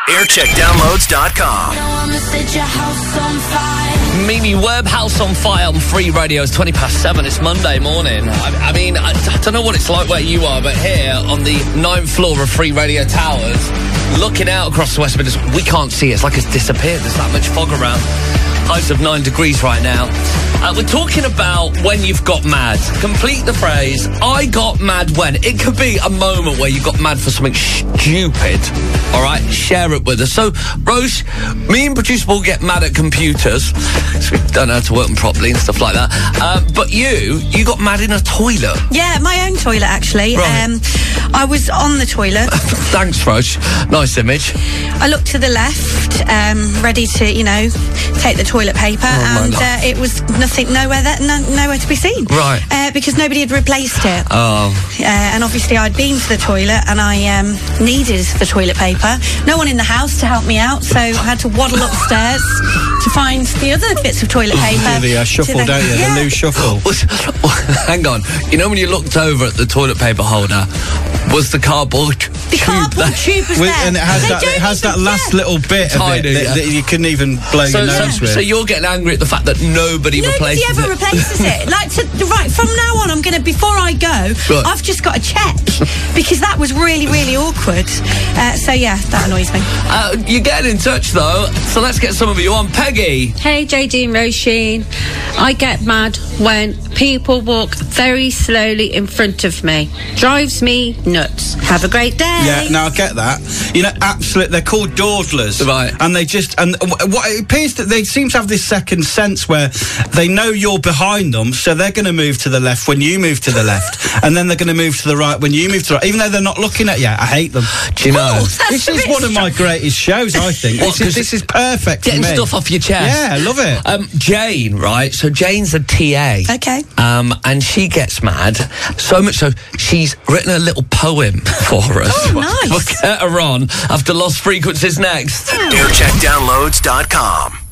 Aircheckdownloads.com. Mimi Webb, House on Fire on Free Radio. It's 7:20. It's Monday morning. I mean, I don't know what it's like where you are, but here on the 9th floor of Free Radio Towers, looking out across the West Midlands, we can't see it. It's like it's disappeared. There's that much fog around. Highs of 9 degrees right now. We're talking about when you've got mad. Complete the phrase, I got mad when. It could be a moment where you got mad for something stupid. All right? Share it with us. So, Rose, me and producer will get mad at computers. So we don't know how to work them properly and stuff like that. But you got mad in a toilet. Yeah, my own toilet, actually. Right. I was on the toilet. Thanks, Rose. Nice image. I looked to the left, ready to, take the toilet paper, and it was nowhere to be seen. Right. Because nobody had replaced it. Oh. And obviously I'd been to the toilet and I needed the toilet paper. No one in the house to help me out, so I had to waddle upstairs to find the other bits of toilet paper. The shuffle, don't you? Yeah. The loose shuffle. Hang on. You know when you looked over at the toilet paper holder, was the cardboard The cardboard tube was there. And it has that last little bit Tiny, of it that you couldn't even blow your nose with. So you're getting angry at the fact that nobody replaces it? Nobody ever replaces it. Right, from now on, I'm going to, before I go, Right. I've just got to check, because that was really, really awkward. So, yeah, that annoys me. You're getting in touch, though, so let's get some of you on. Peggy. Hey, JD and Roisin. I get mad when people walk very slowly in front of me. Drives me nuts. Have a great day. Yeah, no, I get that. Absolutely, they're called dawdlers. Right. And they just, and what it appears that they seem to have this second sense where they know you're behind them, so they're going to move to the left when you move to the left, and then they're going to move to the right when you move to the right, even though they're not looking at you. I hate them. Do you know? This is one of my greatest shows, I think. This is perfect for Getting me. stuff off your chest. Yeah, I love it. Jane, right? So Jane's a TA. Okay. And she gets mad, so much so she's written a little poem for us. Oh, nice. We'll get her on after Lost Frequencies next. Aircheckdownloads.com.